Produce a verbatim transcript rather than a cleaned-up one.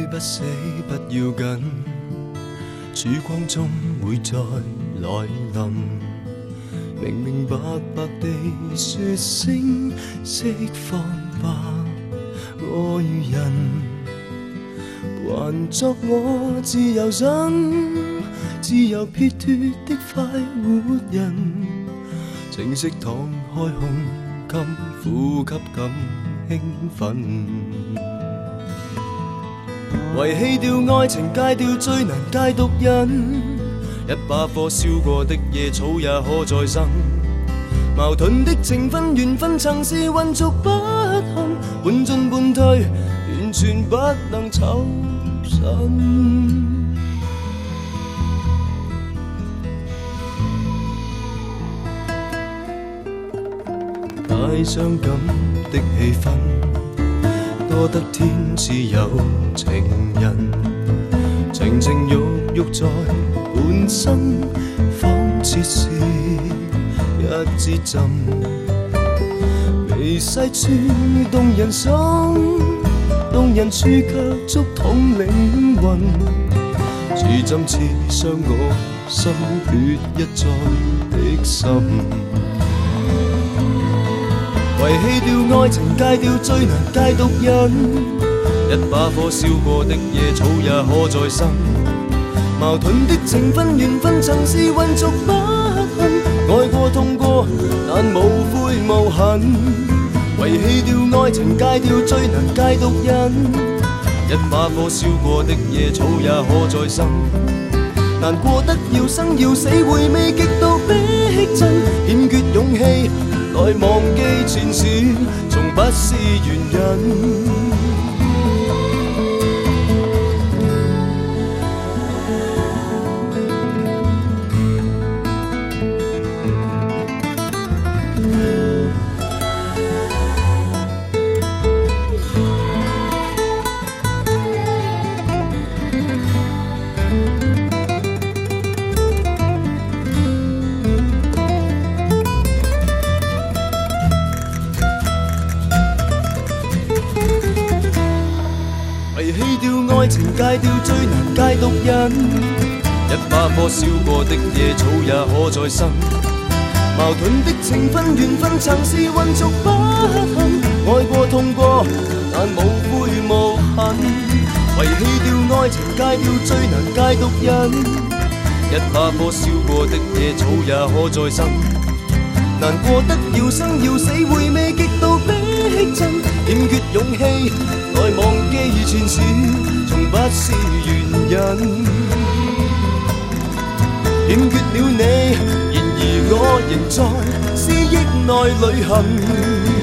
不死不要紧，曙光中會再來臨。明明白白地說聲釋放吧，我與人，還作我自由人，自由撇脱的快活人，情色敞開胸襟，呼吸感興奮。遺棄掉愛情，戒掉最難戒毒癮，一把火燒過的野草也可再生。矛盾的情分緣分曾是混濁不堪，半進半退，完全不能抽身。太傷感的氣氛，多得天似有情人，情情欲欲在本身，仿似是一支針，微細處動人心，動人處卻觸痛靈魂，似針刺傷我心血一再的心。遺棄掉愛情，戒掉最難戒毒癮，一把火燒過的野草也可再生。矛盾的情分緣分曾是混濁不堪，愛過痛過但無悔無恨。遺棄掉愛情，戒掉最難戒毒癮，一把火燒過的野草也可再生。難過得要生要死，回味極度逼真，欠缺勇氣來忘記前事，從不是原人。遺棄掉愛情，戒掉最難戒毒癮，一把火燒過的野草也可再生。矛盾的情分緣分曾是混濁不堪，愛過痛過但無悔無恨。遺棄掉愛情，戒掉最難戒毒癮，一把火燒過的野草也可再生。難過得要生要死，回味極度逼真，欠缺勇氣來忘記前事，從不是原人。欠缺了你，然而我仍在思憶內旅行。